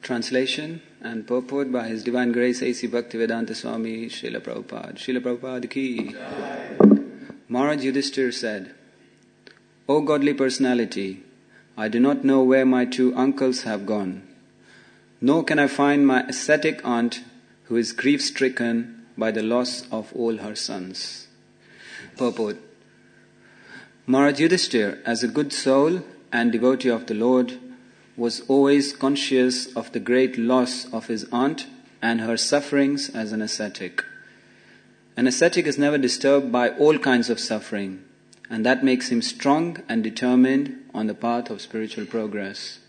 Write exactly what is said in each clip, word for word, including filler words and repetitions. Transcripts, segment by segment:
Translation and purport by His Divine Grace A C Bhaktivedanta Swami Srila Prabhupada. Srila Prabhupada ki. Maharaj Yudhishthira said, O godly personality, I do not know where my two uncles have gone, nor can I find my ascetic aunt who is grief-stricken by the loss of all her sons. Purport. Maharaj Yudhishthira, as a good soul and devotee of the Lord, was always conscious of the great loss of his aunt and her sufferings as an ascetic. An ascetic is never disturbed by all kinds of suffering, and that makes him strong and determined on the path of spiritual progress.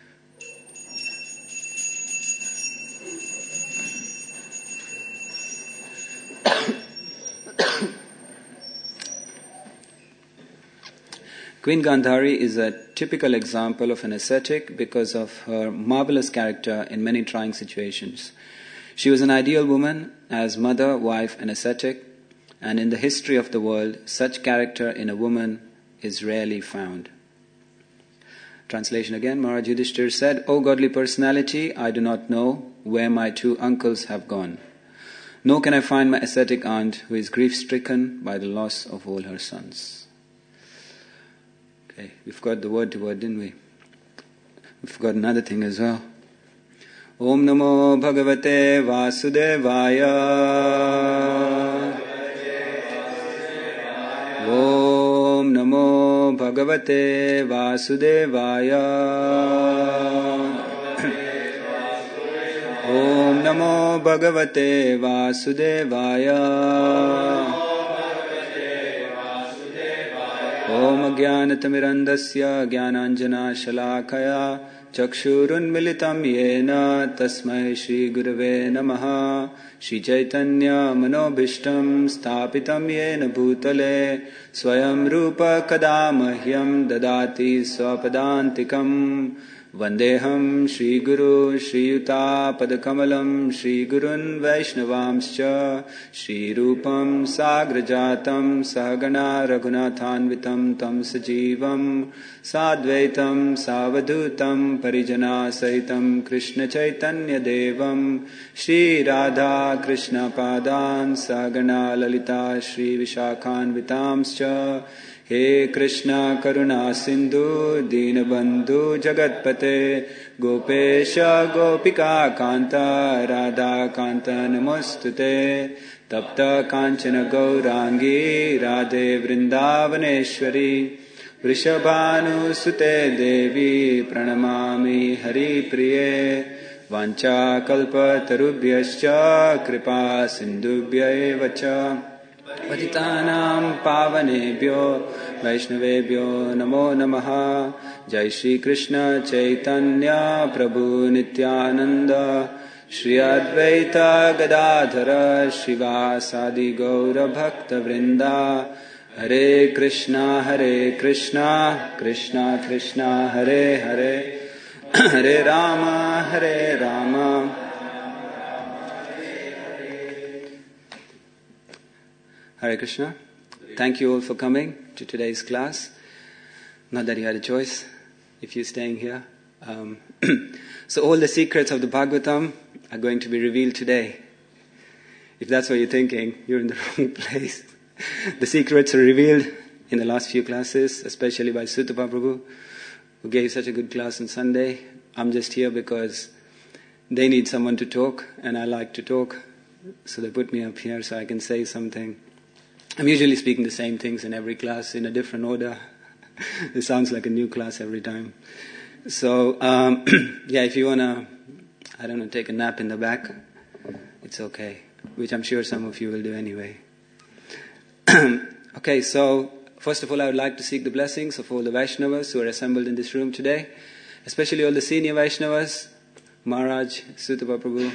Queen Gandhari is a typical example of an ascetic because of her marvelous character in many trying situations. She was an ideal woman as mother, wife, and ascetic, and in the history of the world, such character in a woman is rarely found. Translation again. Maharaj Yudhishthira said, O godly personality, I do not know where my two uncles have gone, nor can I find my ascetic aunt who is grief-stricken by the loss of all her sons. Okay, we've got the word to word, didn't we? We've got another thing as well. Om Namo Bhagavate Vasudevaya. Om Namo Bhagavate Vasudevaya. Om Namo Bhagavate Vasudevaya. Om Jnanatamirandasya Jnananjana Shalakaya Chakshurunmilitam Yena Tasmai Shri Gurave Namaha Shri Chaitanya Manobhishtam Sthapitam Yena Bhutale Swayam Rupa Kadamahyam Dadati Swapadantikam Vandeham Shri Guru Shri Yuta Padakamalam Shri Gurun Vaishnavamscha Shri Rupam Sagrajatam Sahagana Raghunathanvitam Tam Sajivam Sadvaitam Savadutam Parijana Sahitam Krishna Chaitanya Devam Shri Radha Krishna Padan Sahagana Lalita Shri Vishakhanvitamscha He Krishna Karuna Sindhu Dinabandhu Jagatpate Gopesha Gopika Kanta Radha Kanta Namostute Tapta Kanchana Gaurangi Radhe Vrindavaneshwari Vrishabhanu Sute Devi Pranamami Hari Priye Vancha Kalpa Tarubhyascha Kripa Sindhubhya Vacha Patitanam Pavanebhyo Vaishnavebhyo Namo Namaha Jai Shri Krishna Chaitanya Prabhu Nityananda Shri Advaita Gadadhara Shivasadi Gaura Bhakta Vrinda Hare Krishna Hare Krishna Krishna Krishna Hare Hare Hare Rama Hare Rama Hare Krishna. Thank you all for coming to today's class. Not that you had a choice if you're staying here. Um, so all the secrets of the Bhagavatam are going to be revealed today. If that's what you're thinking, you're in the wrong place. The secrets are revealed in the last few classes, especially by Sutapa Prabhu, who gave such a good class on Sunday. I'm just here because they need someone to talk, and I like to talk. So they put me up here so I can say something. I'm usually speaking the same things in every class in a different order. It sounds like a new class every time. So, um, yeah, if you want to, I don't know, take a nap in the back, it's okay, which I'm sure some of you will do anyway. Okay, so first of all, I would like to seek the blessings of all the Vaishnavas who are assembled in this room today, especially all the senior Vaishnavas, Maharaj, Sutapa Prabhu,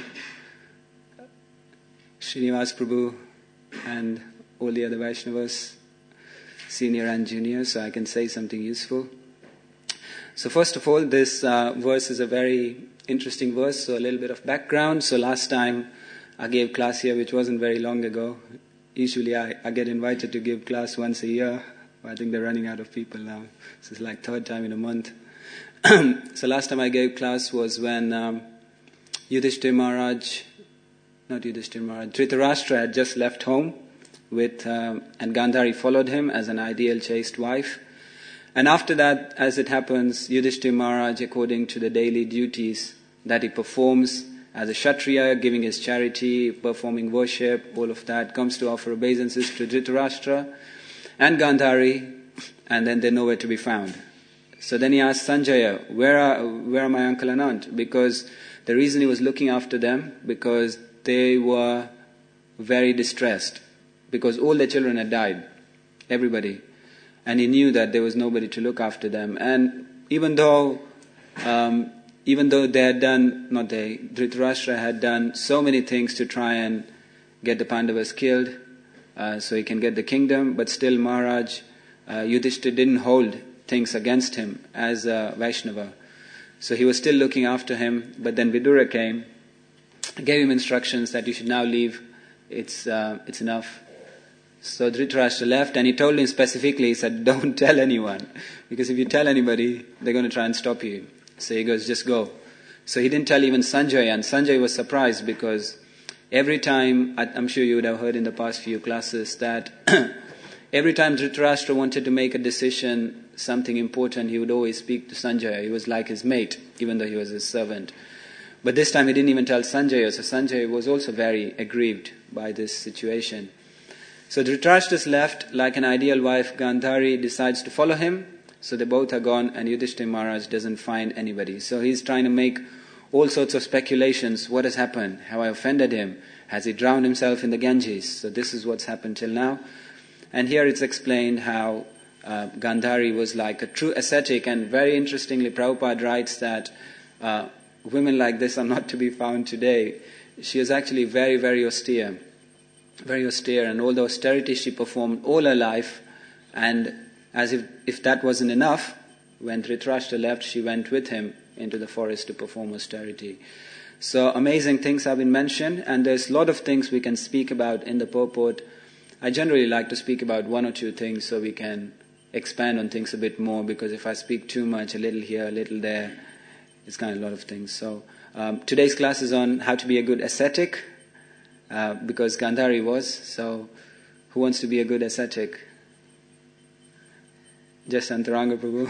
Srinivas Prabhu, and all the other Vaishnavas, senior and junior, so I can say something useful. So first of all, this uh, verse is a very interesting verse, so a little bit of background. So last time I gave class here, which wasn't very long ago. Usually I, I get invited to give class once a year. I think they're running out of people now. This is like third time in a month. So last time I gave class was when um, Yudhishthira Maharaj, not Yudhishthira Maharaj, Dhritarashtra had just left home with, um, and Gandhari followed him as an ideal chaste wife. And after that, as it happens, Yudhishthira Maharaj, according to the daily duties that he performs as a Kshatriya, giving his charity, performing worship, all of that, comes to offer obeisances to Dhritarashtra and Gandhari, and then they're nowhere to be found. So then he asked Sanjaya, where are, where are my uncle and aunt? Because the reason he was looking after them, because they were very distressed, because all their children had died, everybody. And he knew that there was nobody to look after them. And even though, um, even though they had done, not they, Dhritarashtra had done so many things to try and get the Pandavas killed, uh, so he can get the kingdom, but still Maharaj, uh, Yudhishthira didn't hold things against him as a Vaishnava. So he was still looking after him, but then Vidura came, gave him instructions that you should now leave, it's, uh, it's enough. So Dhritarashtra left, and he told him specifically, he said, don't tell anyone, because if you tell anybody, they're going to try and stop you. So he goes, just go. So he didn't tell even Sanjay, and Sanjay was surprised because every time, I'm sure you would have heard in the past few classes, that every time Dhritarashtra wanted to make a decision, something important, he would always speak to Sanjaya. He was like his mate, even though he was his servant. But this time he didn't even tell Sanjaya, so Sanjaya was also very aggrieved by this situation. So Dhritarashtra's left, like an ideal wife, Gandhari decides to follow him. So they both are gone, and Yudhishthira Maharaj doesn't find anybody. So he's trying to make all sorts of speculations. What has happened? Have I offended him? Has he drowned himself in the Ganges? So this is what's happened till now. And here it's explained how uh, Gandhari was like a true ascetic. And very interestingly, Prabhupada writes that uh, women like this are not to be found today. She is actually very, very austere. Very austere, and all the austerity she performed all her life, and as if, if that wasn't enough, when Dhritarashtra left, she went with him into the forest to perform austerity. So amazing things have been mentioned, and there's a lot of things we can speak about in the purport. I generally like to speak about one or two things so we can expand on things a bit more, because if I speak too much, a little here, a little there, it's kind of a lot of things. So um, today's class is on how to be a good ascetic. Uh, because Gandhari was, so who wants to be a good ascetic? Just Antaranga Prabhu.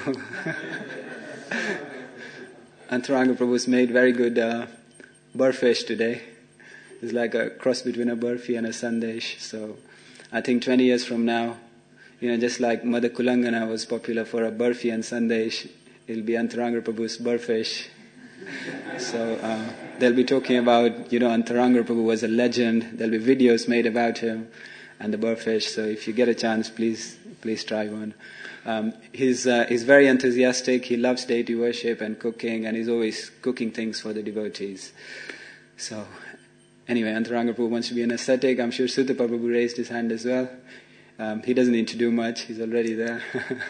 Antaranga Prabhu's made very good uh, burfish today. It's like a cross between a burfi and a sandesh. So I think twenty years from now, you know, just like Mother Kulangana was popular for a burfi and sandesh, it'll be Antaranga Prabhu's burfish. So uh, they'll be talking about, you know, Antaranga Prabhu was a legend. There'll be videos made about him and the burfish. So if you get a chance, please, please try one. Um, he's uh, he's very enthusiastic. He loves deity worship and cooking, and he's always cooking things for the devotees. So anyway, Antaranga Prabhu wants to be an ascetic. I'm sure Sutta Prabhu raised his hand as well. Um, he doesn't need to do much. He's already there.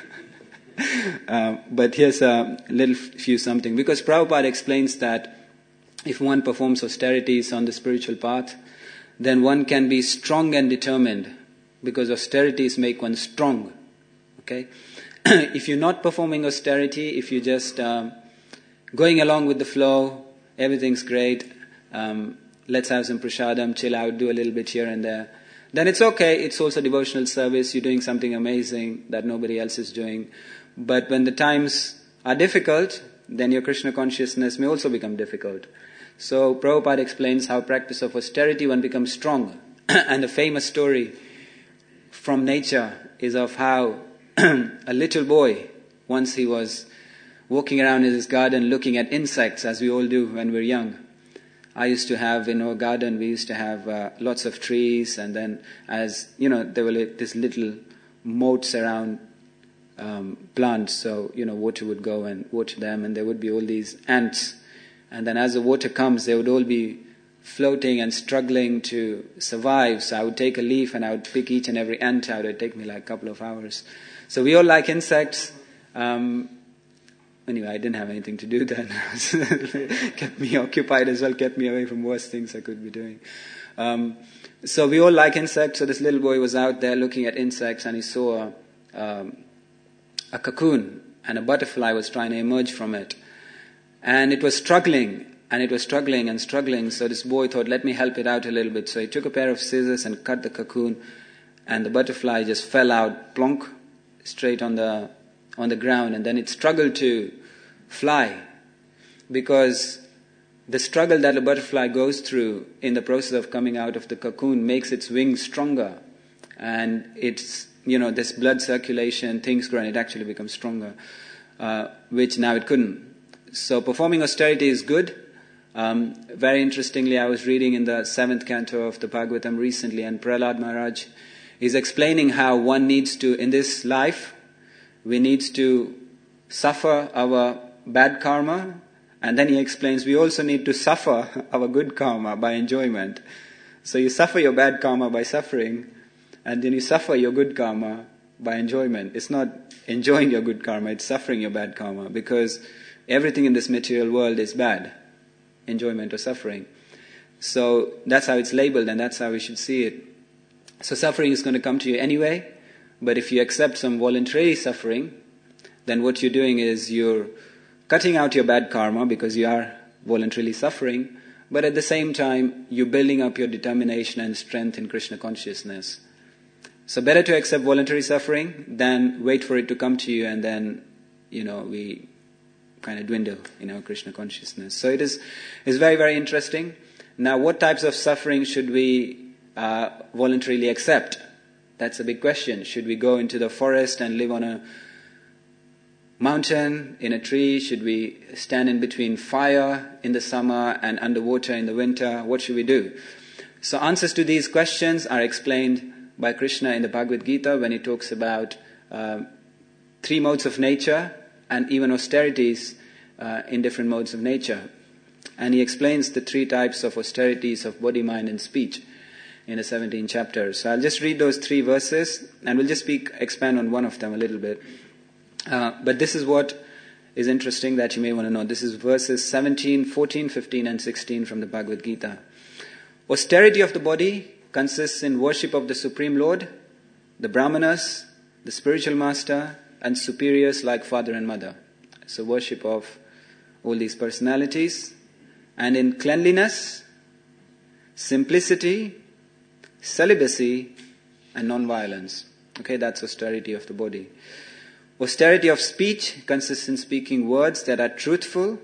Uh, but here's a little few something. Because Prabhupada explains that if one performs austerities on the spiritual path, then one can be strong and determined, because austerities make one strong. Okay? If you're not performing austerity, if you're just um, going along with the flow, everything's great, um, let's have some prasadam, chill out, do a little bit here and there, then it's okay. It's also devotional service. You're doing something amazing that nobody else is doing. But when the times are difficult, then your Krishna consciousness may also become difficult. So Prabhupada explains how practice of austerity one becomes strong. And the famous story from nature is of how a little boy, once he was walking around in his garden looking at insects, as we all do when we're young. I used to have, in our garden, we used to have uh, lots of trees, and then as, you know, there were like these little moats around um, plants, so, you know, water would go and water them, and there would be all these ants. And then as the water comes, they would all be floating and struggling to survive. So I would take a leaf and I would pick each and every ant out. It would take me like a couple of hours. So we all like insects. Um, anyway, I didn't have anything to do then. Kept me occupied as well, kept me away from worse things I could be doing. Um, so we all like insects. So this little boy was out there looking at insects, and he saw a, um, a cocoon, and a butterfly was trying to emerge from it. And it was struggling, and it was struggling and struggling. So this boy thought, let me help it out a little bit. So he took a pair of scissors and cut the cocoon, and the butterfly just fell out, plonk, straight on the on the ground. And then it struggled to fly, because the struggle that a butterfly goes through in the process of coming out of the cocoon makes its wings stronger, and it's, you know, this blood circulation, things grow, and it actually becomes stronger, uh, which now it couldn't. So performing austerity is good. Um, very interestingly, I was reading in the seventh canto of the Bhagavatam recently, and Prahlad Maharaj is explaining how one needs to, in this life, we need to suffer our bad karma, and then he explains we also need to suffer our good karma by enjoyment. So you suffer your bad karma by suffering, and then you suffer your good karma by enjoyment. It's not enjoying your good karma, it's suffering your bad karma, because everything in this material world is bad, enjoyment or suffering. So that's how it's labeled, and that's how we should see it. So suffering is going to come to you anyway, but if you accept some voluntary suffering, then what you're doing is you're cutting out your bad karma, because you are voluntarily suffering, but at the same time, you're building up your determination and strength in Krishna consciousness. So better to accept voluntary suffering than wait for it to come to you, and then, you know, we kind of dwindle in our Krishna consciousness. So it is is very, very interesting. Now, what types of suffering should we uh, voluntarily accept? That's a big question. Should we go into the forest and live on a mountain, in a tree? Should we stand in between fire in the summer and underwater in the winter? What should we do? So answers to these questions are explained by Krishna in the Bhagavad Gita when he talks about uh, three modes of nature and even austerities uh, in different modes of nature. And he explains the three types of austerities of body, mind and speech in the seventeenth chapter. So I'll just read those three verses, and we'll just speak, expand on one of them a little bit. Uh, but this is what is interesting that you may want to know. This is verses seventeen, fourteen, fifteen and sixteen from the Bhagavad Gita. Austerity of the body consists in worship of the Supreme Lord, the Brahmanas, the spiritual master, and superiors like father and mother. So worship of all these personalities. And in cleanliness, simplicity, celibacy, and non-violence. Okay, that's austerity of the body. Austerity of speech consists in speaking words that are truthful,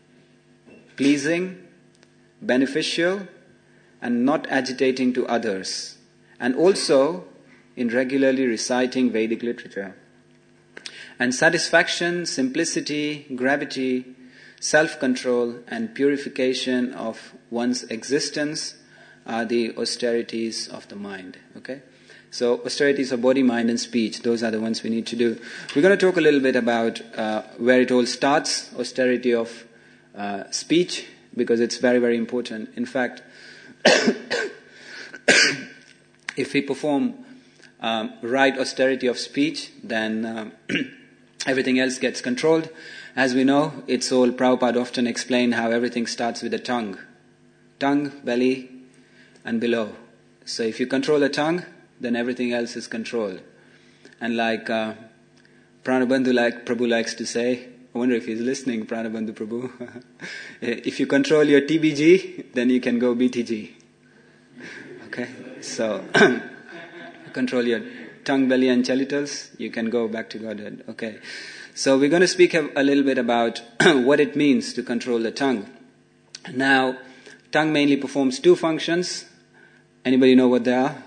pleasing, beneficial, and not agitating to others. And also in regularly reciting Vedic literature. And satisfaction, simplicity, gravity, self-control, and purification of one's existence are the austerities of the mind. Okay? So austerities of body, mind and speech, those are the ones we need to do. We're going to talk a little bit about uh, where it all starts, austerity of uh, speech, because it's very, very important. In fact, if we perform um, right austerity of speech, then um, everything else gets controlled. As we know, it's all, Prabhupada often explained how everything starts with the tongue. Tongue, belly, and below. So if you control the tongue, then everything else is controlled. And like uh, Pranabandhu, like Prabhu likes to say, I wonder if he's listening, Pranabandhu Prabhu. If you control your T B G, then you can go B T G. Okay? So, control your tongue, belly and genitals, you can go back to Godhead. Okay? So we're going to speak a, a little bit about what it means to control the tongue. Now, tongue mainly performs two functions. Anybody know what they are?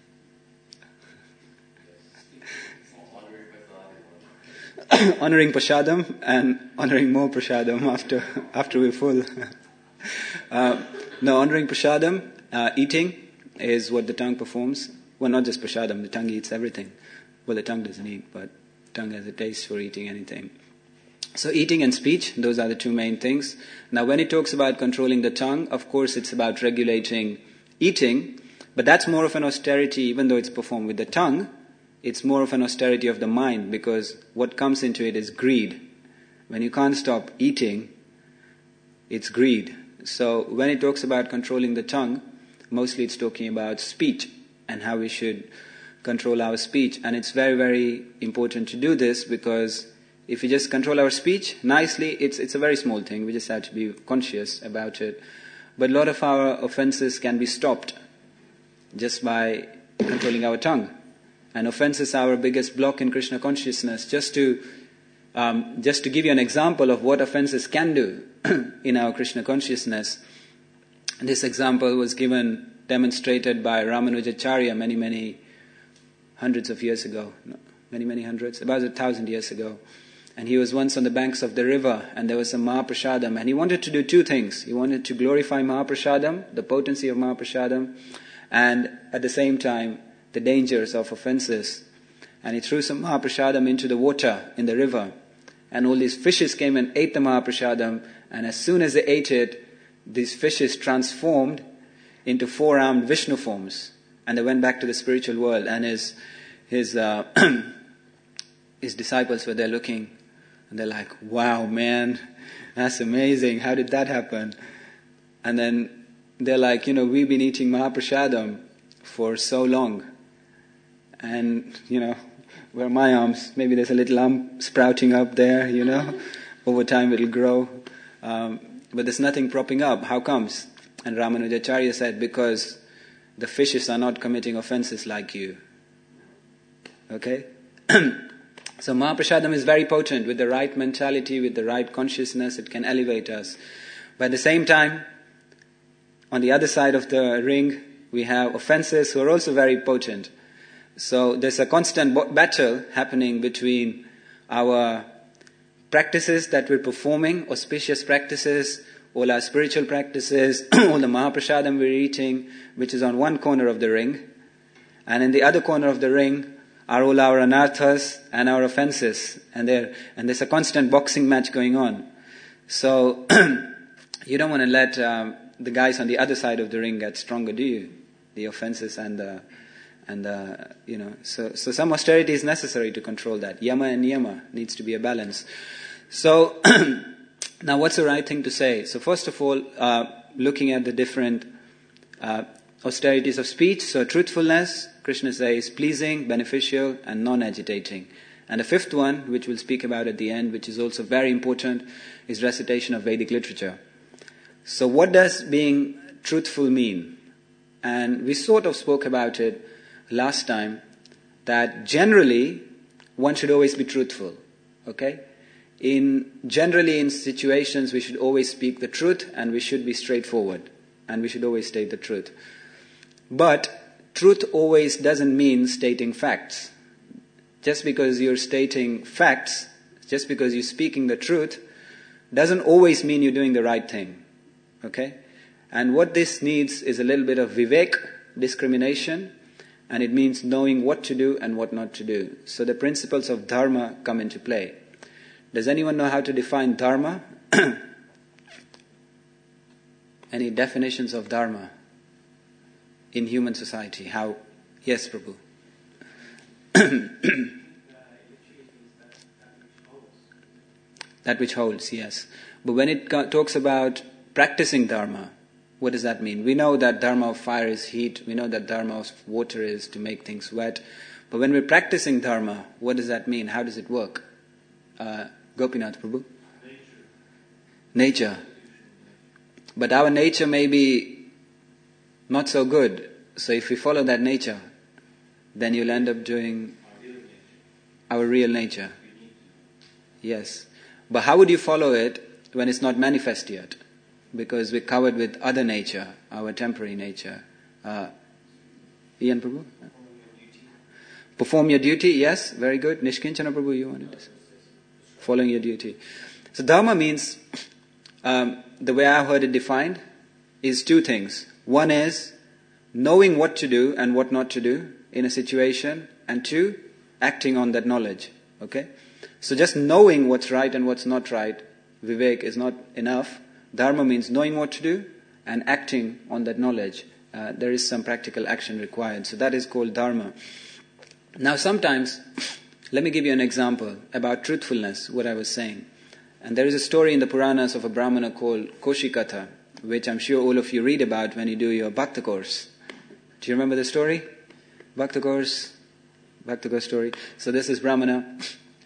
Honoring Prashadam and honoring more Prashadam after after we're full. uh, no, honoring Prashadam, uh, eating is what the tongue performs. Well, not just Prashadam, the tongue eats everything. Well, the tongue doesn't eat, but tongue has a taste for eating anything. So eating and speech, those are the two main things. Now when it talks about controlling the tongue, of course it's about regulating eating, but that's more of an austerity, even though it's performed with the tongue. It's more of an austerity of the mind, because what comes into it is greed. When you can't stop eating, it's greed. So when it talks about controlling the tongue, mostly it's talking about speech and how we should control our speech. And it's very, very important to do this, because If we just control our speech nicely, it's it's a very small thing. We just have to be conscious about it. But a lot of our offenses can be stopped just by controlling our tongue. And offense is our biggest block in Krishna consciousness. Just to um, just to give you an example of what offenses can do in our Krishna consciousness, this example was given, demonstrated by Ramanujacharya many, many hundreds of years ago. No, many, many hundreds, about a thousand years ago. And he was once on the banks of the river, and there was some Mahaprasadam, and he wanted to do two things. He wanted to glorify Mahaprasadam, the potency of Mahaprasadam, and at the same time, the dangers of offenses. And he threw some Mahaprasadam into the water in the river, and all these fishes came and ate the Mahaprasadam, and as soon as they ate it, these fishes transformed into four-armed Vishnu forms, and they went back to the spiritual world, and his his uh, his disciples were there looking, and they're like, wow, man, that's amazing. How did that happen? And then they're like, you know, we've been eating Mahaprasadam for so long. And, you know, where are my arms? Maybe there's a little arm sprouting up there, you know. Over time it'll grow. Um, but there's nothing propping up. How comes? And Ramanujacharya said, because the fishes are not committing offenses like you. Okay? So Mahaprasadam is very potent. With the right mentality, with the right consciousness, it can elevate us. But at the same time, on the other side of the ring, we have offenses who are also very potent. So there's a constant bo- battle happening between our practices that we're performing, auspicious practices, all our spiritual practices, all the Mahaprasadam we're eating, which is on one corner of the ring. And in the other corner of the ring are all our anarthas and our offenses. And there, and there's a constant boxing match going on. So you don't want to let um, the guys on the other side of the ring get stronger, do you? The offenses and the, and the, you know, so, so some austerity is necessary to control that. Yama and niyama needs to be a balance. So, now what's the right thing to say? So first of all, uh, looking at the different uh, austerities of speech, so truthfulness, Krishna says, pleasing, beneficial, and non-agitating. And the fifth one, which we'll speak about at the end, which is also very important, is recitation of Vedic literature. So what does being truthful mean? And we sort of spoke about it last time, that generally one should always be truthful. Okay? In generally in situations we should always speak the truth, and we should be straightforward, and we should always state the truth. But truth always doesn't mean stating facts. Just because you're stating facts, just because you're speaking the truth, doesn't always mean you're doing the right thing. Okay? And what this needs is a little bit of vivek, discrimination, and it means knowing what to do and what not to do. So the principles of dharma come into play. Does anyone know how to define dharma? Any definitions of dharma in human society? How? Yes, Prabhu. That which holds, yes. But when it talks about practicing dharma, what does that mean? We know that dharma of fire is heat. We know that dharma of water is to make things wet. But when we're practicing dharma, what does that mean? How does it work? Uh, Gopinath Prabhu? Nature. Nature. But our nature may be not so good. So if we follow that nature, then you'll end up doing our real nature. Yes. But how would you follow it when it's not manifest yet? Because we're covered with other nature, our temporary nature. Uh, Ian Prabhu? Perform your duty, yes, very good. Nishkinchana Prabhu, you wanted to say? Following your duty. So dharma means, um, the way I've heard it defined, is two things. One is knowing what to do and what not to do in a situation, and two, acting on that knowledge. Okay? So just knowing what's right and what's not right, vivek, is not enough. Dharma means knowing what to do and acting on that knowledge. Uh, there is some practical action required. So that is called dharma. Now sometimes, let me give you an example about truthfulness, what I was saying. And there is a story in the Puranas of a Brahmana called Koshikatha, which I'm sure all of you read about when you do your Bhakta course. Do you remember the story? Bhakta course? Bhakta course story. So this is Brahmana.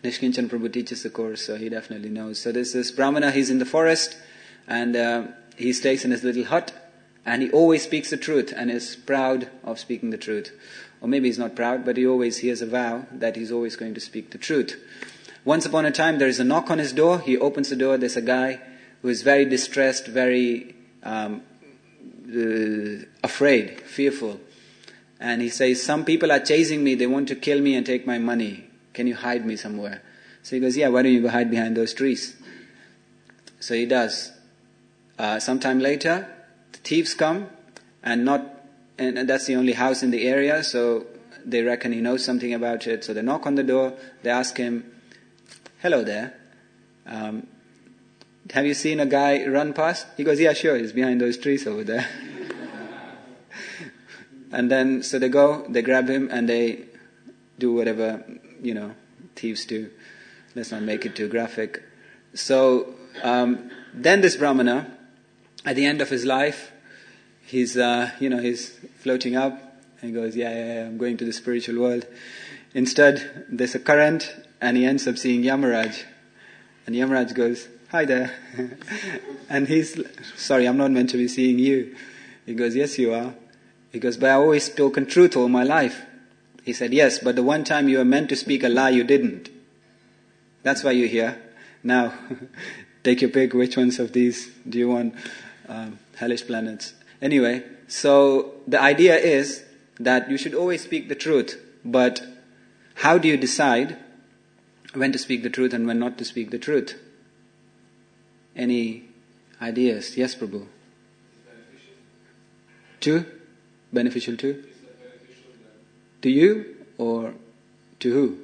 Nishkinchan Prabhu teaches the course, so he definitely knows. So there's this Brahmana, he's in the forest, and uh, he stays in his little hut, and he always speaks the truth, and is proud of speaking the truth. Or maybe he's not proud, but he always hears a vow that he's always going to speak the truth. Once upon a time, there is a knock on his door. He opens the door, there's a guy who is very distressed, very um, uh, afraid, fearful. And he says, some people are chasing me, they want to kill me and take my money. Can you hide me somewhere? So he goes, yeah, why don't you go hide behind those trees? So he does. Uh, sometime later, the thieves come, and not, and, and that's the only house in the area, so they reckon he knows something about it. So they knock on the door, they ask him, hello there, um, have you seen a guy run past? He goes, yeah, sure, he's behind those trees over there. And then, so they go, they grab him, and they do whatever, you know, thieves do. Let's not make it too graphic. So, um, then this Brahmana, at the end of his life, he's, uh, you know, he's floating up, and he goes, yeah, yeah, yeah, I'm going to the spiritual world. Instead, there's a current, and he ends up seeing Yamaraj. And Yamaraj goes, hi there. And he's, sorry, I'm not meant to be seeing you. He goes, yes, you are. He goes, but I always spoken truth all my life. He said, yes, but the one time you were meant to speak a lie, you didn't. That's why you're here. Now, take your pick. Which ones of these do you want? Um, hellish planets. Anyway, so the idea is that you should always speak the truth. But how do you decide when to speak the truth and when not to speak the truth? Any ideas? Yes, Prabhu. To? Beneficial to? To you or to who?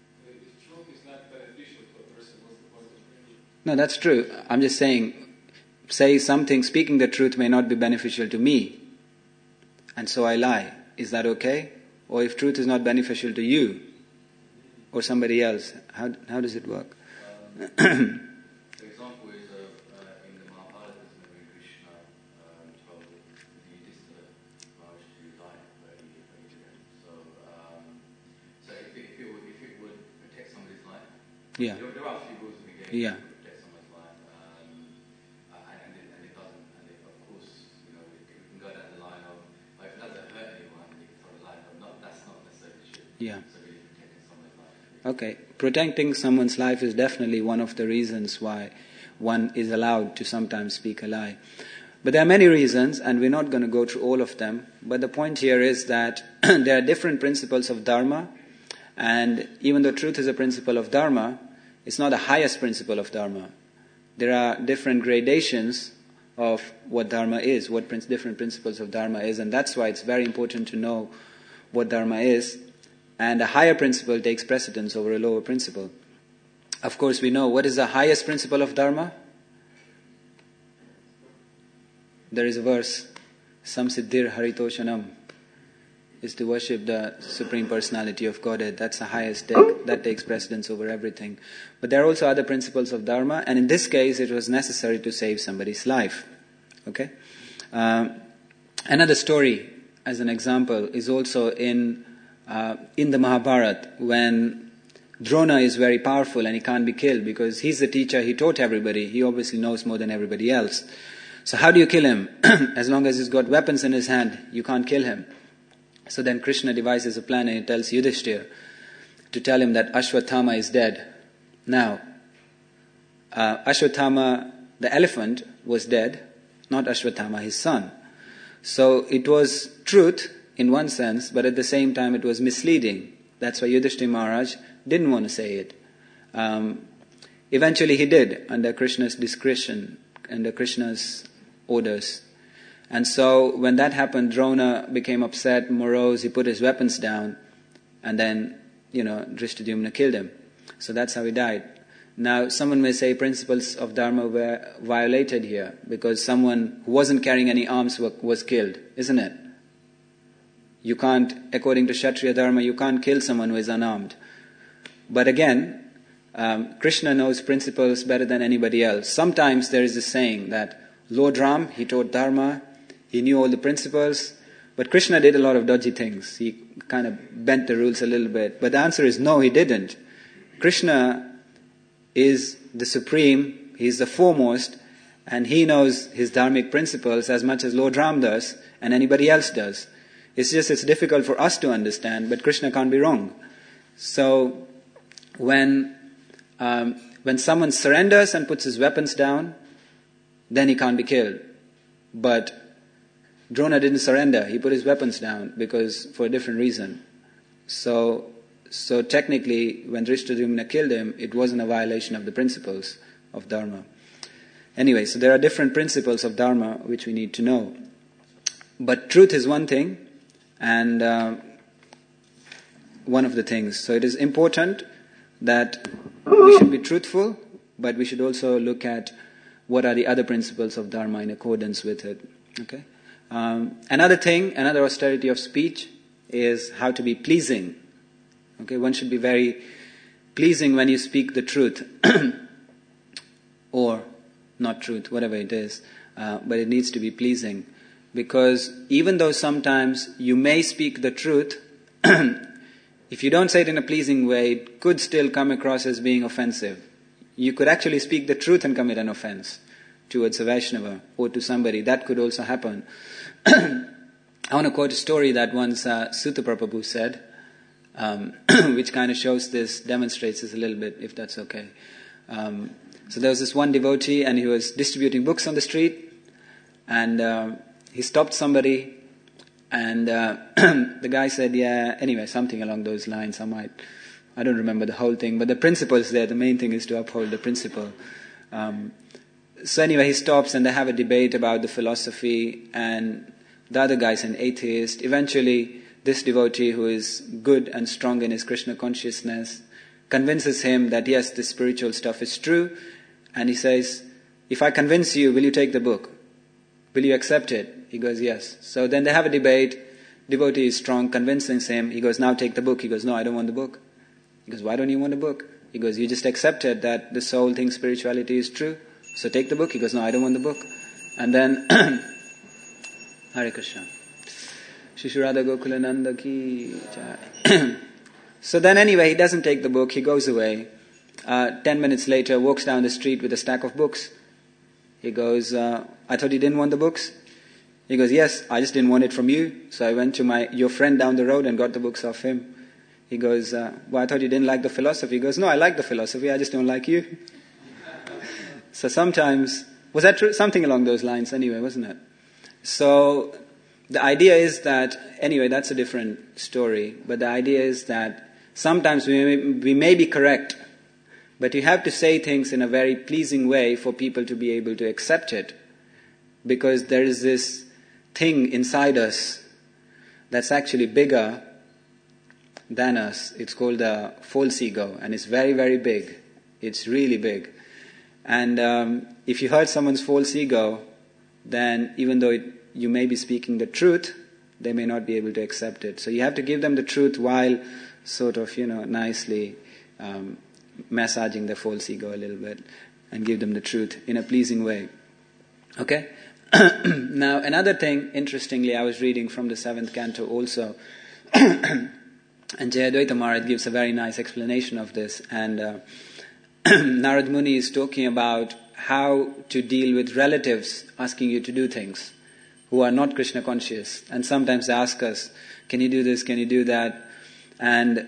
No, that's true. I'm just saying, say something, speaking the truth may not be beneficial to me, and so I lie. Is that okay? Or if truth is not beneficial to you or somebody else, how how does it work? Um, the example is uh, uh, in the Mahabharata, when Krishna um, told the Yudhishthira Maharaj to lie very, very different. So, um, so if it, if, it would, if it would protect somebody's life, Yeah. there, there are a few rules we gave Yeah. to protect someone's life, um, uh, and, it, and it doesn't. And it, of course, you know, it, it can go down the line of, well, if it doesn't hurt anyone, you can throw the line. But not, that's not necessarily true. Yeah. So really protecting someone's life. Okay. Protecting someone's life is definitely one of the reasons why one is allowed to sometimes speak a lie. But there are many reasons, and we're not going to go through all of them. But the point here is that there are different principles of Dharma, and even though truth is a principle of Dharma, it's not the highest principle of Dharma. There are different gradations of what Dharma is, what prin- different principles of Dharma is, and that's why it's very important to know what Dharma is. And a higher principle takes precedence over a lower principle. Of course, we know what is the highest principle of Dharma. There is a verse, Samsiddhir Haritoshanam, is to worship the Supreme Personality of Godhead. That's the highest take. That takes precedence over everything. But there are also other principles of Dharma, and in this case, it was necessary to save somebody's life. Okay? Um, another story, as an example, is also in uh, in the Mahabharata, when Drona is very powerful and he can't be killed because he's the teacher, he taught everybody, he obviously knows more than everybody else. So how do you kill him? As long as he's got weapons in his hand, you can't kill him. So then Krishna devises a plan and he tells Yudhishthira to tell him that Ashwatthama is dead. Now, uh, Ashwatthama, the elephant, was dead, not Ashwatthama, his son. So it was truth in one sense, but at the same time it was misleading. That's why Yudhishthira Maharaj didn't want to say it. Um, eventually he did, under Krishna's discretion, under Krishna's orders. And so when that happened, Drona became upset, morose, he put his weapons down, and then, you know, Drishtadyumna killed him. So that's how he died. Now, someone may say principles of Dharma were violated here, because someone who wasn't carrying any arms was killed, isn't it? You can't, according to Kshatriya Dharma, you can't kill someone who is unarmed. But again, um, Krishna knows principles better than anybody else. Sometimes there is this saying that Lord Ram, he taught Dharma, he knew all the principles, but Krishna did a lot of dodgy things. He kind of bent the rules a little bit. But the answer is no, he didn't. Krishna is the supreme, he is the foremost, and he knows his dharmic principles as much as Lord Ram does and anybody else does. It's just it's difficult for us to understand, but Krishna can't be wrong. So when um, when someone surrenders and puts his weapons down, then he can't be killed. But Drona didn't surrender. He put his weapons down because for a different reason. So so technically, when Drishtadyumna killed him, it wasn't a violation of the principles of Dharma. Anyway, so there are different principles of Dharma which we need to know. But truth is one thing, and uh, one of the things. So it is important that we should be truthful, but we should also look at what are the other principles of Dharma in accordance with it. Okay. Um, another thing, another austerity of speech is how to be pleasing. Okay, one should be very pleasing when you speak the truth, or not truth, whatever it is, uh, but it needs to be pleasing. Because even though sometimes you may speak the truth, if you don't say it in a pleasing way, it could still come across as being offensive. You could actually speak the truth and commit an offense towards a Vaishnava or to somebody. That could also happen. I want to quote a story that once uh, Sutta Prabhu said, um, which kind of shows this, demonstrates this a little bit, if that's okay. Um, so there was this one devotee, and he was distributing books on the street, and uh, he stopped somebody, and uh, the guy said, yeah, anyway, something along those lines. I might, I don't remember the whole thing, but the principle is there. The main thing is to uphold the principle. Um, so anyway, he stops, and they have a debate about the philosophy, and the other guy's an atheist. Eventually, this devotee, who is good and strong in his Krishna consciousness, convinces him that yes, this spiritual stuff is true, and he says, if I convince you, will you take the book? Will you accept it? He goes, yes. So then they have a debate. Devotee is strong, convincing him. He goes, now take the book. He goes, no, I don't want the book. He goes, why don't you want the book? He goes, you just accepted that this whole thing, spirituality, is true. So take the book. He goes, no, I don't want the book. And then, Hare Krishna. Shishurada Gokulananda ki jai. So then anyway, he doesn't take the book. He goes away. Uh, ten minutes later, walks down the street with a stack of books. He goes, uh, I thought you didn't want the books? He goes, yes, I just didn't want it from you. So I went to my your friend down the road and got the books off him. He goes, uh, well, I thought you didn't like the philosophy. He goes, no, I like the philosophy. I just don't like you. So sometimes, was that true? Something along those lines anyway, wasn't it? So the idea is that, anyway, that's a different story. But the idea is that sometimes we may, we may be correct, but you have to say things in a very pleasing way for people to be able to accept it. Because there is this thing inside us that's actually bigger than us. It's called the false ego, and it's very, very big. It's really big. And um, if you hurt someone's false ego, then even though it, you may be speaking the truth, they may not be able to accept it. So you have to give them the truth while sort of, you know, nicely um, massaging their false ego a little bit and give them the truth in a pleasing way. Okay? Now, another thing, interestingly, I was reading from the seventh canto also, and Jayadvaita Maharaj gives a very nice explanation of this, and uh, Narad Muni is talking about how to deal with relatives asking you to do things who are not Krishna conscious. And sometimes they ask us, can you do this, can you do that? And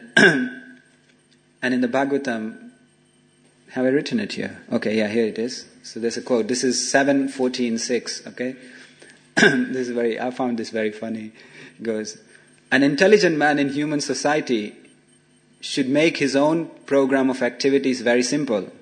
and in the Bhagavatam, have I written it here? Okay, yeah, here it is. So there's a quote. This is seven fourteen six, okay? This is very, I found this very funny. It goes, an intelligent man in human society should make his own program of activities very simple.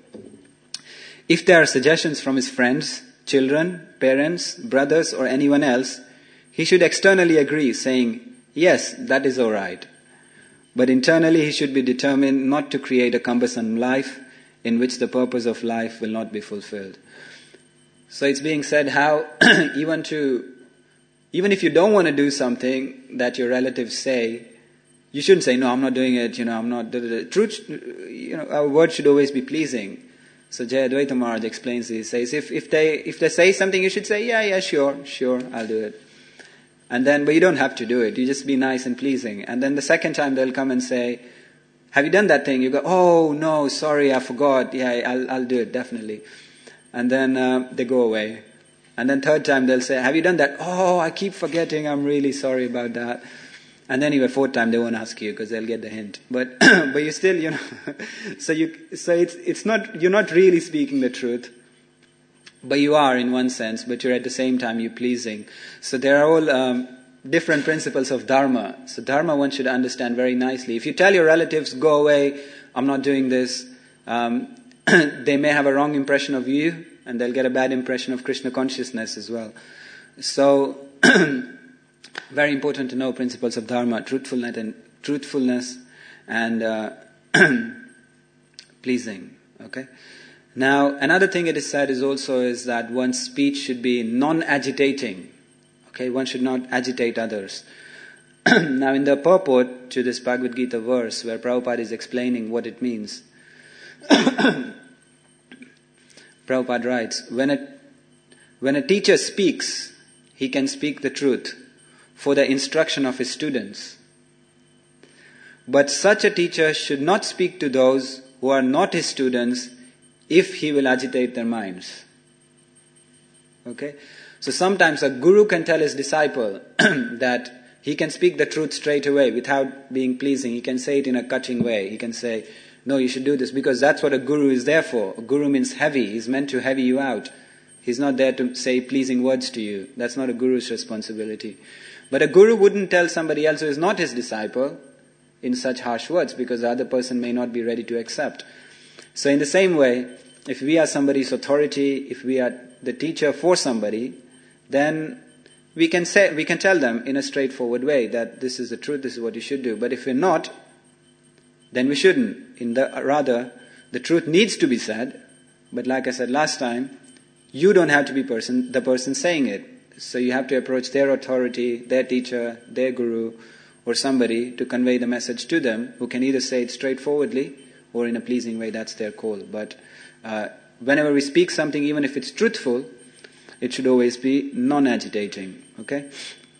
If there are suggestions from his friends, children, parents, brothers, or anyone else, he should externally agree, saying, yes, that is all right. But internally he should be determined not to create a cumbersome life in which the purpose of life will not be fulfilled. So it's being said how even to, even if you don't want to do something that your relatives say, you shouldn't say, no, I'm not doing it, you know, I'm not, the truth, you know, our word should always be pleasing. So Jayadvaita Maharaj explains this, he says, if, if they, if they say something, you should say, yeah, yeah, sure, sure, I'll do it. And then, but you don't have to do it, you just be nice and pleasing. And then the second time they'll come and say, have you done that thing? You go, oh no, sorry, I forgot. Yeah, I'll, I'll do it, definitely. And then uh, they go away. And then third time they'll say, have you done that? Oh, I keep forgetting. I'm really sorry about that. And then anyway, fourth time they won't ask you because they'll get the hint. But but you still, you know, so you so it's it's not you're not really speaking the truth, but you are in one sense. But you're at the same time you're pleasing. So there are all um, different principles of dharma. So dharma one should understand very nicely. If you tell your relatives, go away, I'm not doing this, um, they may have a wrong impression of you. And they'll get a bad impression of Krishna consciousness as well. So, very important to know principles of dharma, truthfulness and truthfulness and uh, pleasing. Okay. Now, another thing it is said is also is that one's speech should be non-agitating. Okay, one should not agitate others. Now, in the purport to this Bhagavad Gita verse, where Prabhupada is explaining what it means. Prabhupada writes, when a, when a teacher speaks, he can speak the truth for the instruction of his students. But such a teacher should not speak to those who are not his students if he will agitate their minds. Okay? So sometimes a guru can tell his disciple that he can speak the truth straight away without being pleasing. He can say it in a cutting way. He can say, no, you should do this, because that's what a guru is there for. A guru means heavy. He's meant to heavy you out. He's not there to say pleasing words to you. That's not a guru's responsibility. But a guru wouldn't tell somebody else who is not his disciple in such harsh words, because the other person may not be ready to accept. So in the same way, if we are somebody's authority, if we are the teacher for somebody, then we can say, we can tell them in a straightforward way that this is the truth, this is what you should do. But if we're not, then we shouldn't. In the rather, the truth needs to be said, but like I said last time, you don't have to be person the person saying it. So you have to approach their authority, their teacher, their guru, or somebody to convey the message to them, who can either say it straightforwardly or in a pleasing way. That's their call. But uh, whenever we speak something, even if it's truthful, it should always be non-agitating. Okay?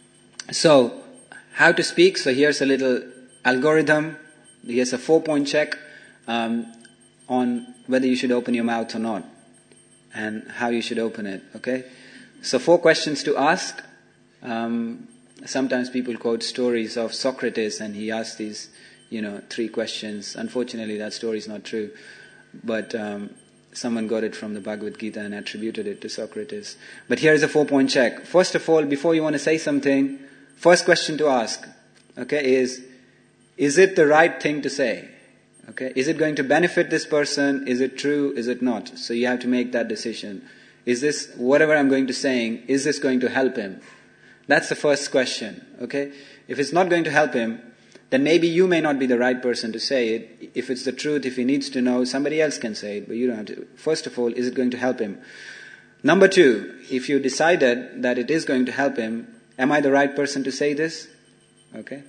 So, how to speak? So here's a little algorithm. Here's a four-point check um, on whether you should open your mouth or not, and how you should open it. Okay, so four questions to ask. Um, sometimes people quote stories of Socrates, and he asked these, you know, three questions. Unfortunately, that story is not true, but um, someone got it from the Bhagavad Gita and attributed it to Socrates. But here is a four-point check. First of all, before you want to say something, first question to ask, okay, is. Is it the right thing to say? Okay, is it going to benefit this person? Is it true? Is it not? So you have to make that decision. Is this, whatever I'm going to saying, is this going to help him? That's the first question. Okay, if it's not going to help him, then maybe you may not be the right person to say it. If it's the truth, if he needs to know, somebody else can say it, but you don't have to. First of all, is it going to help him? Number two, if you decided that it is going to help him, am I the right person to say this? Okay.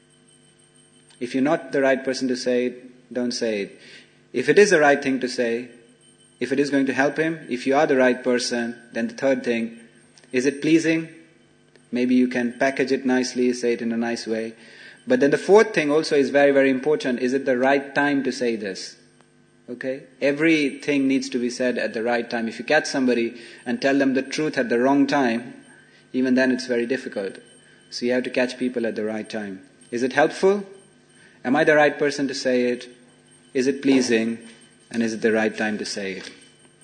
If you're not the right person to say it, don't say it. If it is the right thing to say, if it is going to help him, if you are the right person, then the third thing, is it pleasing? Maybe you can package it nicely, say it in a nice way. But then the fourth thing also is very, very important. Is it the right time to say this? Okay? Everything needs to be said at the right time. If you catch somebody and tell them the truth at the wrong time, even then it's very difficult. So you have to catch people at the right time. Is it helpful? Am I the right person to say it? Is it pleasing? And is it the right time to say it?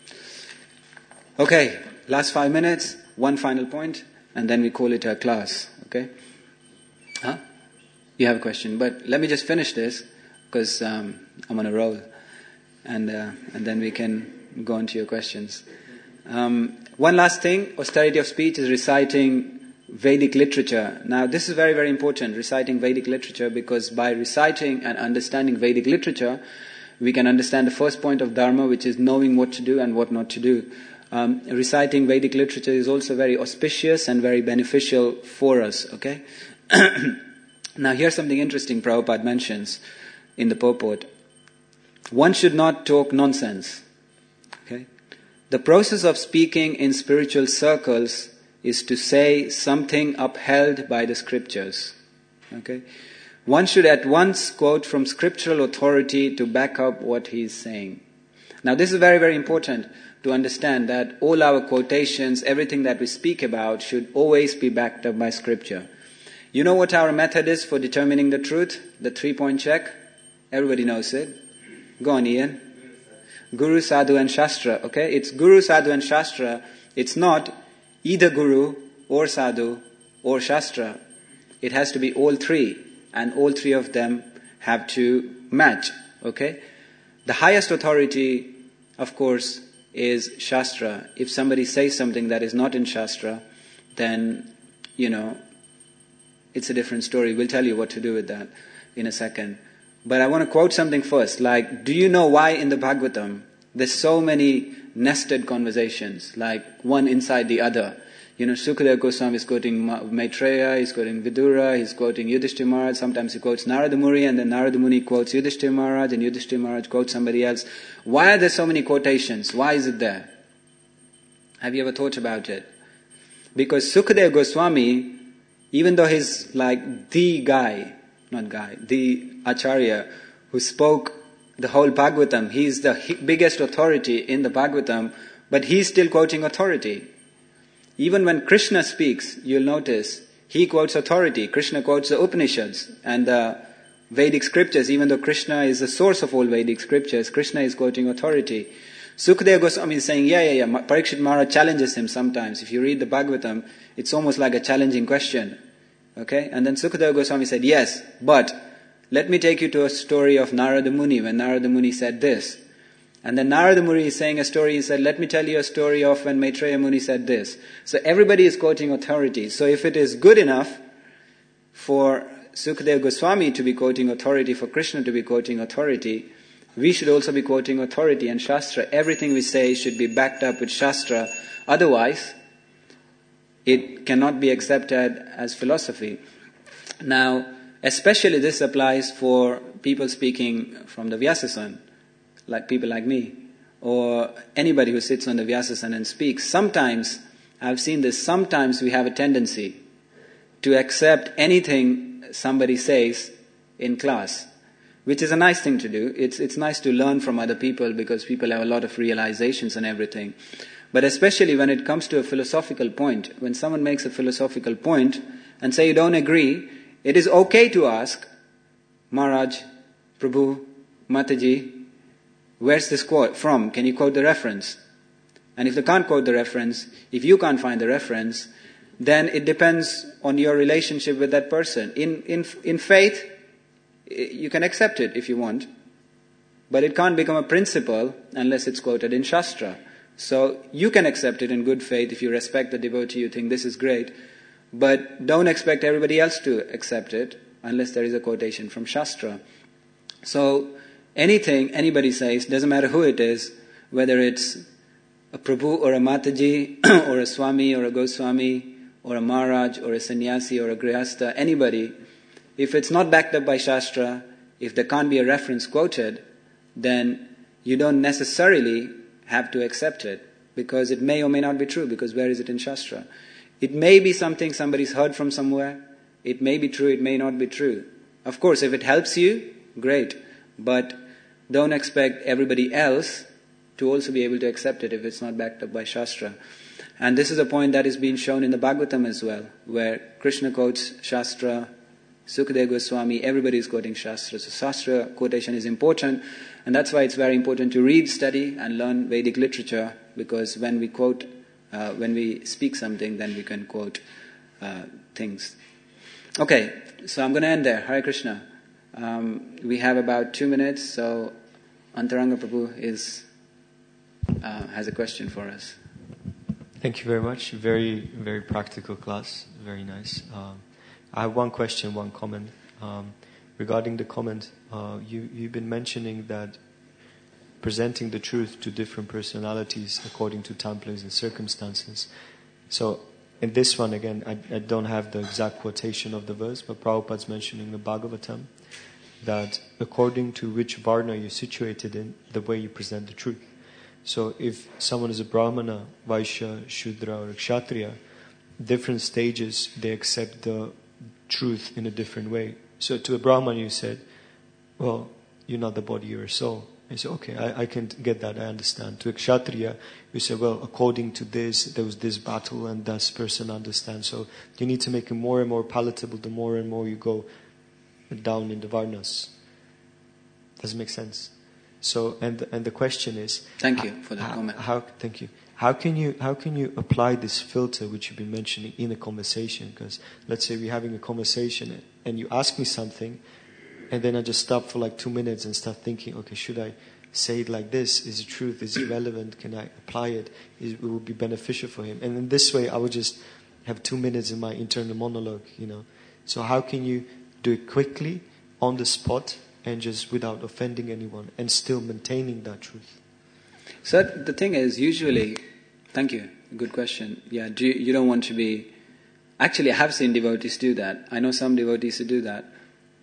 Okay, last five minutes, one final point, and then we call it a class. Okay? Huh? You have a question, but let me just finish this, because um, I'm on a roll, and uh, and then we can go on to your questions. Um, one last thing, austerity of speech is reciting Vedic literature. Now, this is very, very important, reciting Vedic literature, because by reciting and understanding Vedic literature, we can understand the first point of Dharma, which is knowing what to do and what not to do. Um, reciting Vedic literature is also very auspicious and very beneficial for us, okay? Now, here's something interesting Prabhupada mentions in the purport. One should not talk nonsense, okay? The process of speaking in spiritual circles is to say something upheld by the scriptures. Okay? one should at once quote from scriptural authority to back up what he is saying. Now this is very, very important to understand that all our quotations, everything that we speak about should always be backed up by scripture. You know what our method is for determining the truth? The three-point check? Everybody knows it. Go on, Ian. Guru, Sadhu and Shastra. Okay? It's Guru, Sadhu and Shastra. It's not either Guru or Sadhu or Shastra. It has to be all three. And all three of them have to match. Okay? The highest authority, of course, is Shastra. If somebody says something that is not in Shastra, then, you know, it's a different story. We'll tell you what to do with that in a second. But I want to quote something first. Like, do you know why in the Bhagavatam there's so many nested conversations, like one inside the other? You know, Sukadeva Goswami is quoting Maitreya, he's quoting Vidura, he's quoting Yudhishthira Maharaj, sometimes he quotes Narada Muni, and then Narada Muni quotes Yudhishthira Maharaj, and Yudhishthira Maharaj quotes somebody else. Why are there so many quotations? Why is it there? Have you ever thought about it? Because Sukadeva Goswami, even though he's like the guy, not guy, the Acharya who spoke the whole Bhagavatam, he's the biggest authority in the Bhagavatam, but he's still quoting authority. Even when Krishna speaks, you'll notice, he quotes authority. Krishna quotes the Upanishads and the Vedic scriptures. Even though Krishna is the source of all Vedic scriptures, Krishna is quoting authority. Sukadeva Goswami is saying, yeah, yeah, yeah. Parikshit Maharaj challenges him sometimes. If you read the Bhagavatam, it's almost like a challenging question. Okay? And then Sukadeva Goswami said, yes, but let me take you to a story of Narada Muni, when Narada Muni said this. And then Narada Muni is saying a story, he said, let me tell you a story of when Maitreya Muni said this. So everybody is quoting authority. So if it is good enough for Sukadeva Goswami to be quoting authority, for Krishna to be quoting authority, we should also be quoting authority and Shastra. Everything we say should be backed up with Shastra. Otherwise, it cannot be accepted as philosophy. Now, especially this applies for people speaking from the Vyasasana, like people like me, or anybody who sits on the Vyasasana and speaks. Sometimes, I've seen this, sometimes we have a tendency to accept anything somebody says in class, which is a nice thing to do. It's it's nice to learn from other people because people have a lot of realizations and everything. But especially when it comes to a philosophical point, when someone makes a philosophical point and say you don't agree, it is okay to ask, Maharaj, Prabhu, Mataji, where's this quote from? Can you quote the reference? And if they can't quote the reference, if you can't find the reference, then it depends on your relationship with that person. In in in faith, you can accept it if you want, but it can't become a principle unless it's quoted in Shastra. So you can accept it in good faith if you respect the devotee, you think this is great, but don't expect everybody else to accept it unless there is a quotation from Shastra. So anything anybody says, doesn't matter who it is, whether it's a Prabhu or a Mataji or a Swami or a Goswami or a Maharaj or a Sannyasi or a Grihastha, anybody, if it's not backed up by Shastra, if there can't be a reference quoted, then you don't necessarily have to accept it, because it may or may not be true, because where is it in Shastra? It may be something somebody's heard from somewhere, it may be true, it may not be true. Of course, if it helps you, great, but don't expect everybody else to also be able to accept it if it's not backed up by Shastra. And this is a point that is being shown in the Bhagavatam as well, where Krishna quotes Shastra, Sukadeva Goswami, everybody is quoting Shastra. So Shastra quotation is important, and that's why it's very important to read, study, and learn Vedic literature, because when we quote, uh, when we speak something, then we can quote uh, things. Okay, so I'm going to end there. Hare Krishna. Um, we have about two minutes, so Antaranga Prabhu is uh, has a question for us. Thank you very much. Very, very practical class. Very nice. Um, I have one question, one comment. Um, regarding the comment, uh, you, you've been mentioning that presenting the truth to different personalities according to time, place, and circumstances. So, in this one, again, I, I don't have the exact quotation of the verse, but Prabhupada's mentioning the Bhagavatam, that according to which Varna you're situated in, the way you present the truth. So, if someone is a Brahmana, Vaishya, Shudra, or Kshatriya, different stages, they accept the truth in a different way. So to a Brahman you said, well, you're not the body, you're a soul. I said, okay, I, I can get that, I understand. To a Kshatriya, you say, well, according to this, there was this battle and this person understands. So you need to make it more and more palatable the more and more you go down in the Varnas. Does it make sense? So, and and the question is... Thank how, you for that how, comment. How, thank you. How can you how can you apply this filter which you've been mentioning in a conversation? Because let's say we're having a conversation and you ask me something, and then I just stop for like two minutes and start thinking, okay, should I say it like this? Is it truth? Is it relevant? Can I apply it? Is, it will be beneficial for him. And in this way, I would just have two minutes in my internal monologue, you know. So how can you do it quickly, on the spot, and just without offending anyone, and still maintaining that truth? So the thing is, usually, thank you, good question. Yeah, do you, you don't want to be... Actually, I have seen devotees do that. I know some devotees who do that.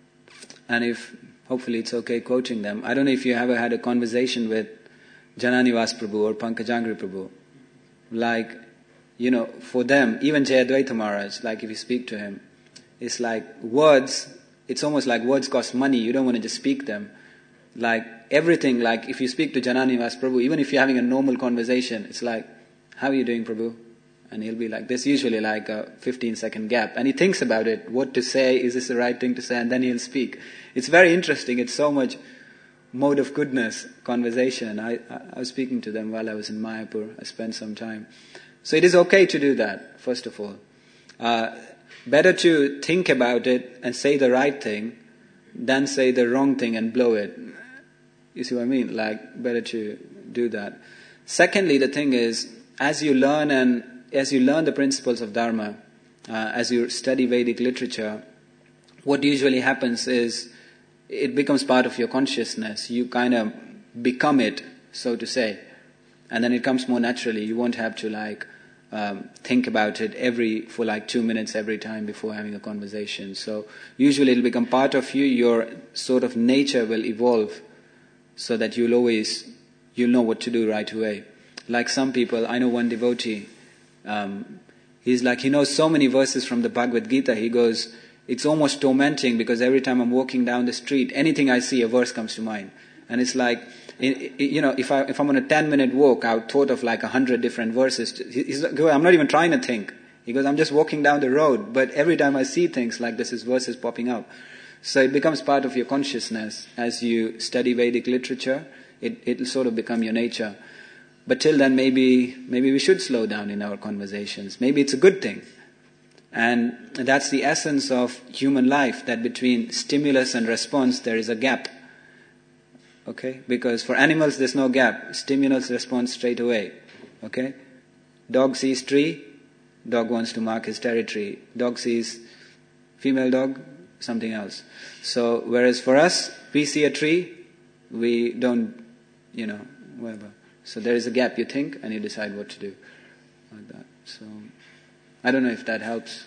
And if, hopefully it's okay quoting them, I don't know if you ever had a conversation with Jananivas Prabhu or Pankajangri Prabhu. Like, you know, for them, even Jayadvaita Maharaj, like if you speak to him, it's like words, it's almost like words cost money, you don't want to just speak them. Like everything, like if you speak to Jananivas Prabhu, even if you're having a normal conversation, it's like, how are you doing, Prabhu? And he'll be like, there's usually like a fifteen second gap. And he thinks about it, what to say, is this the right thing to say, and then he'll speak. It's very interesting, it's so much mode of goodness conversation. I, I was speaking to them while I was in Mayapur, I spent some time. So it is okay to do that, first of all. Uh, better to think about it and say the right thing than say the wrong thing and blow it. You see what I mean? Like, better to do that. Secondly, the thing is, as you learn and as you learn the principles of Dharma, uh, as you study Vedic literature, what usually happens is it becomes part of your consciousness. You kind of become it, so to say. And then it comes more naturally. You won't have to like um, think about it every for like two minutes every time before having a conversation. So usually it'll become part of you. Your sort of nature will evolve so that you'll always, you'll know what to do right away. Like some people, I know one devotee, um, he's like, he knows so many verses from the Bhagavad Gita, he goes, it's almost tormenting because every time I'm walking down the street, anything I see, a verse comes to mind. And it's like, you know, if, I, if I'm on a ten minute walk, I've thought of like a hundred different verses. He's like, I'm not even trying to think. He goes, I'm just walking down the road, but every time I see things like this, is verses popping up. So it becomes part of your consciousness. As you study Vedic literature, it, it'll sort of become your nature. But till then, maybe maybe we should slow down in our conversations. Maybe it's a good thing. And that's the essence of human life, that between stimulus and response there is a gap. Okay? Because for animals there's no gap. Stimulus, response straight away. Okay? Dog sees tree, dog wants to mark his territory. Dog sees female dog, something else. So, whereas for us, we see a tree, we don't, you know, whatever. So there is a gap, you think, and you decide what to do. Like that. So, I don't know if that helps.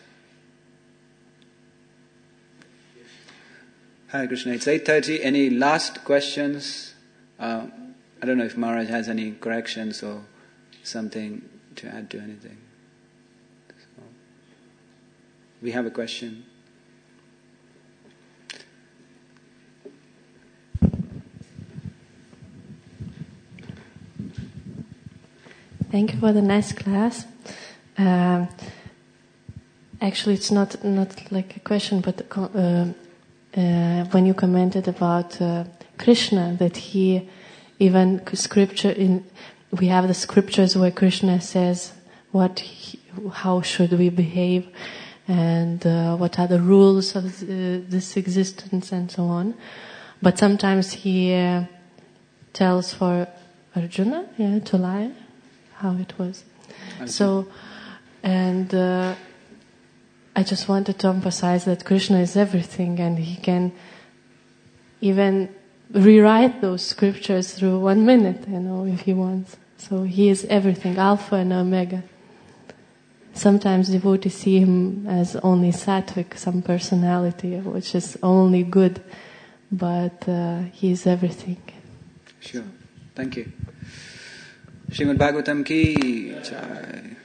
Hare Krishna, it's eight thirty. Any last questions? Uh, I don't know if Maharaj has any corrections or something to add to anything. So, we have a question. Thank you for the nice class. Um, actually, it's not not like a question, but uh, uh, when you commented about uh, Krishna, that he even scripture in we have the scriptures where Krishna says what he, how should we behave and uh, what are the rules of the, this existence and so on. But sometimes he uh, tells for Arjuna, yeah, to lie. How it was. Okay. So, and uh, I just wanted to emphasize that Krishna is everything, and he can even rewrite those scriptures through one minute, you know, if he wants. So he is everything, Alpha and Omega. Sometimes devotees see him as only sattvic, some personality, which is only good, but uh, he is everything. Sure. Thank you. Srimad Bhagavatam ki jai.